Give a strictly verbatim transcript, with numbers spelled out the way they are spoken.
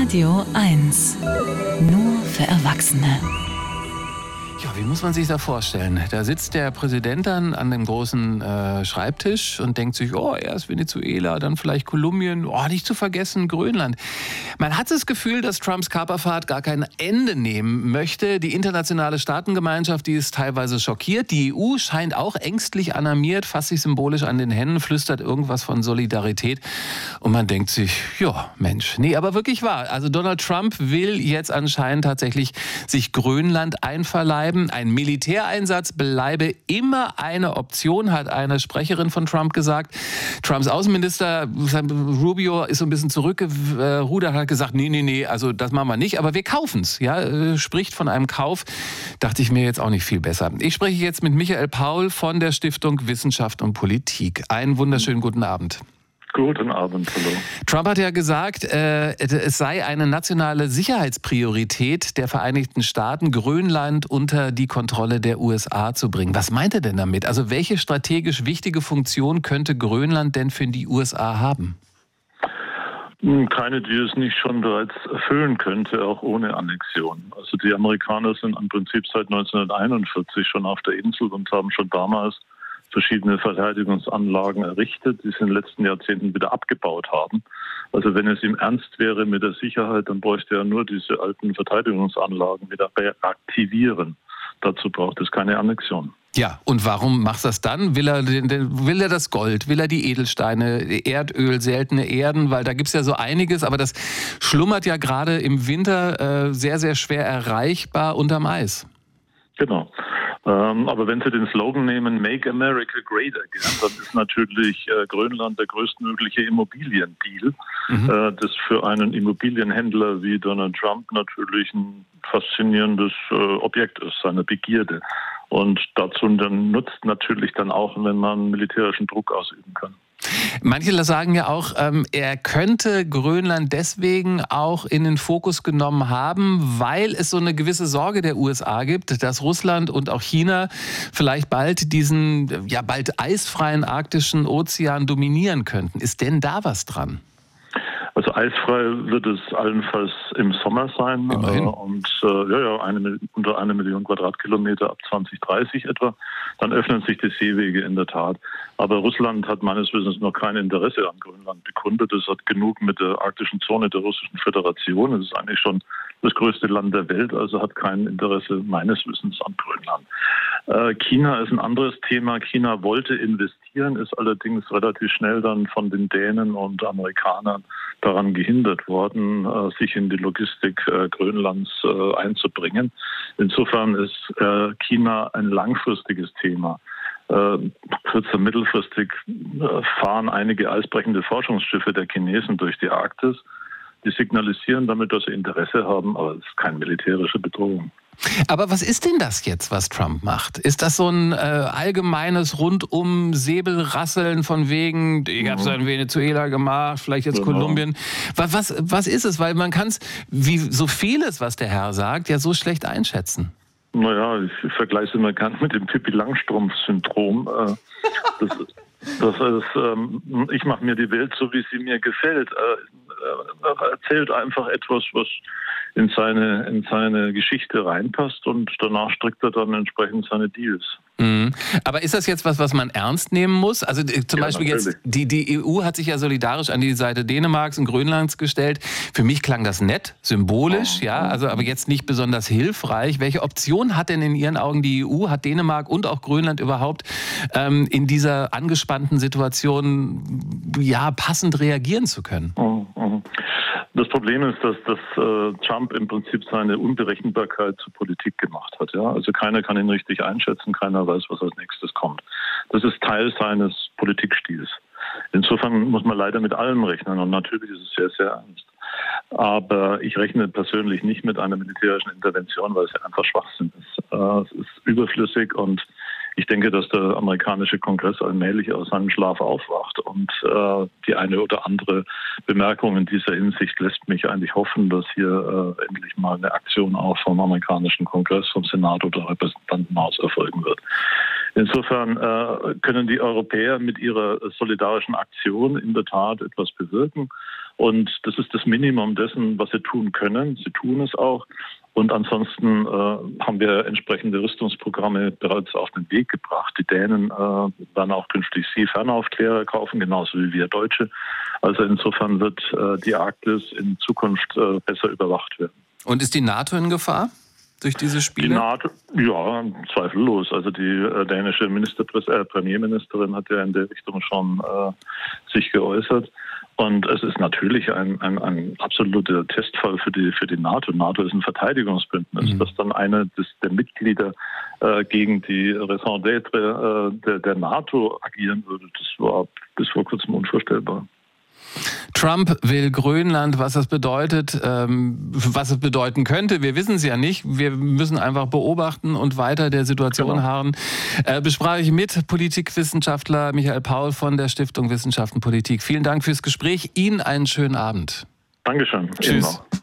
Radio eins. Nur für Erwachsene. Ja, wie muss man sich das vorstellen? Da sitzt der Präsident dann an dem großen äh, Schreibtisch und denkt sich, oh, erst Venezuela, dann vielleicht Kolumbien, oh, nicht zu vergessen Grönland. Man hat das Gefühl, dass Trumps Kaperfahrt gar kein Ende nehmen möchte. Die internationale Staatengemeinschaft, die ist teilweise schockiert. Die E U scheint auch ängstlich alarmiert, fasst sich symbolisch an den Händen, flüstert irgendwas von Solidarität. Und man denkt sich, ja, Mensch, nee, aber wirklich wahr. Also Donald Trump will jetzt anscheinend tatsächlich sich Grönland einverleiben. Ein Militäreinsatz bleibe immer eine Option, hat eine Sprecherin von Trump gesagt. Trumps Außenminister Rubio ist so ein bisschen zurückgerudert, hat gesagt, nee, nee, nee, also das machen wir nicht, aber wir kaufen es. Ja, spricht von einem Kauf, dachte ich mir jetzt auch nicht viel besser. Ich spreche jetzt mit Michael Paul von der Stiftung Wissenschaft und Politik. Einen wunderschönen guten Abend. Guten Abend, hallo. Trump hat ja gesagt, äh, es sei eine nationale Sicherheitspriorität der Vereinigten Staaten, Grönland unter die Kontrolle der U S A zu bringen. Was meint er denn damit? Also welche strategisch wichtige Funktion könnte Grönland denn für die U S A haben? Keine, die es nicht schon bereits erfüllen könnte, auch ohne Annexion. Also die Amerikaner sind im Prinzip seit neunzehnhunderteinundvierzig schon auf der Insel und haben schon damals verschiedene Verteidigungsanlagen errichtet, die sie in den letzten Jahrzehnten wieder abgebaut haben. Also wenn es ihm ernst wäre mit der Sicherheit, dann bräuchte er nur diese alten Verteidigungsanlagen wieder reaktivieren. Dazu braucht es keine Annexion. Ja, und warum macht das dann? Will er, will er das Gold? Will er die Edelsteine, Erdöl, seltene Erden? Weil da gibt es ja so einiges, aber das schlummert ja gerade im Winter äh, sehr, sehr schwer erreichbar unterm Eis. Genau. Ähm, aber wenn Sie den Slogan nehmen, Make America Great Again, dann ist natürlich äh, Grönland der größtmögliche Immobiliendeal, mhm. äh, das für einen Immobilienhändler wie Donald Trump natürlich ein faszinierendes äh, Objekt ist, seine Begierde. Und dazu dann nutzt natürlich dann auch, wenn man militärischen Druck ausüben kann. Manche sagen ja auch, ähm, er könnte Grönland deswegen auch in den Fokus genommen haben, weil es so eine gewisse Sorge der U S A gibt, dass Russland und auch China vielleicht bald diesen, ja bald eisfreien arktischen Ozean dominieren könnten. Ist denn da was dran? Also eisfrei wird es allenfalls im Sommer sein. Immerhin. Äh, und äh, ja, ja, eine, unter eine Million Quadratkilometer ab zwanzig dreißig etwa. Dann öffnen sich die Seewege in der Tat. Aber Russland hat meines Wissens noch kein Interesse an Grönland bekundet. Es hat genug mit der arktischen Zone der Russischen Föderation. Es ist eigentlich schon das größte Land der Welt, also hat kein Interesse meines Wissens an Grönland. Äh, China ist ein anderes Thema. China wollte investieren, ist allerdings relativ schnell dann von den Dänen und Amerikanern daran gehindert worden, äh, sich in die Logistik äh, Grönlands äh, einzubringen. Insofern ist äh, China ein langfristiges Thema. Äh, kürzer mittelfristig äh, fahren einige eisbrechende Forschungsschiffe der Chinesen durch die Arktis. Die signalisieren damit, dass sie Interesse haben, aber es ist keine militärische Bedrohung. Aber was ist denn das jetzt, was Trump macht? Ist das so ein äh, allgemeines rundum Säbelrasseln von wegen, ich habe es in Venezuela gemacht, vielleicht jetzt genau. Kolumbien. Was, was, was ist es? Weil man kann es, wie so vieles, was der Herr sagt, ja so schlecht einschätzen. Naja, ich vergleiche es immer gern mit dem Pippi-Langstrumpf-Syndrom. Das, das ist, ähm, ich mache mir die Welt so, wie sie mir gefällt. Er erzählt einfach etwas, was in seine, in seine Geschichte reinpasst und danach strickt er dann entsprechend seine Deals. Mhm. Aber ist das jetzt was, was man ernst nehmen muss? Also zum ja, Beispiel natürlich. jetzt, die, die E U hat sich ja solidarisch an die Seite Dänemarks und Grönlands gestellt. Für mich klang das nett, symbolisch, oh, ja, also aber jetzt nicht besonders hilfreich. Welche Option hat denn in Ihren Augen die E U, hat Dänemark und auch Grönland überhaupt ähm, in dieser angespannten Situation ja passend reagieren zu können? Oh, oh. Das Problem ist, dass, dass äh, Trump im Prinzip seine Unberechenbarkeit zur Politik gemacht hat. Ja? Also keiner kann ihn richtig einschätzen, keiner weiß, was als nächstes kommt. Das ist Teil seines Politikstils. Insofern muss man leider mit allem rechnen und natürlich ist es sehr, sehr ernst. Aber ich rechne persönlich nicht mit einer militärischen Intervention, weil es ja einfach Schwachsinn ist. Äh, es ist überflüssig und ich denke, dass der amerikanische Kongress allmählich aus seinem Schlaf aufwacht und äh, die eine oder andere Bemerkung in dieser Hinsicht lässt mich eigentlich hoffen, dass hier äh, endlich mal eine Aktion auch vom amerikanischen Kongress, vom Senat oder Repräsentantenhaus erfolgen wird. Insofern äh, können die Europäer mit ihrer solidarischen Aktion in der Tat etwas bewirken. Und das ist das Minimum dessen, was sie tun können. Sie tun es auch. Und ansonsten äh, haben wir entsprechende Rüstungsprogramme bereits auf den Weg gebracht. Die Dänen äh, werden auch künftig Seefernaufklärer kaufen, genauso wie wir Deutsche. Also insofern wird äh, die Arktis in Zukunft äh, besser überwacht werden. Und ist die NATO in Gefahr durch diese Spiele? Die NATO, ja, zweifellos. Also die äh, dänische Ministerpräs- äh, Premierministerin hat ja in der Richtung schon äh, sich geäußert. Und es ist natürlich ein, ein, ein absoluter Testfall für die, für die NATO. NATO ist ein Verteidigungsbündnis, mhm. dass dann eine des, der Mitglieder äh, gegen die Raison d'être äh, der, der NATO agieren würde. Das war bis vor kurzem unvorstellbar. Trump will Grönland, was das bedeutet, ähm, was es bedeuten könnte. Wir wissen es ja nicht. Wir müssen einfach beobachten und weiter der Situation genau. harren. Äh, besprach ich mit Politikwissenschaftler Michael Paul von der Stiftung Wissenschaften Politik. Vielen Dank fürs Gespräch. Ihnen einen schönen Abend. Dankeschön. Tschüss.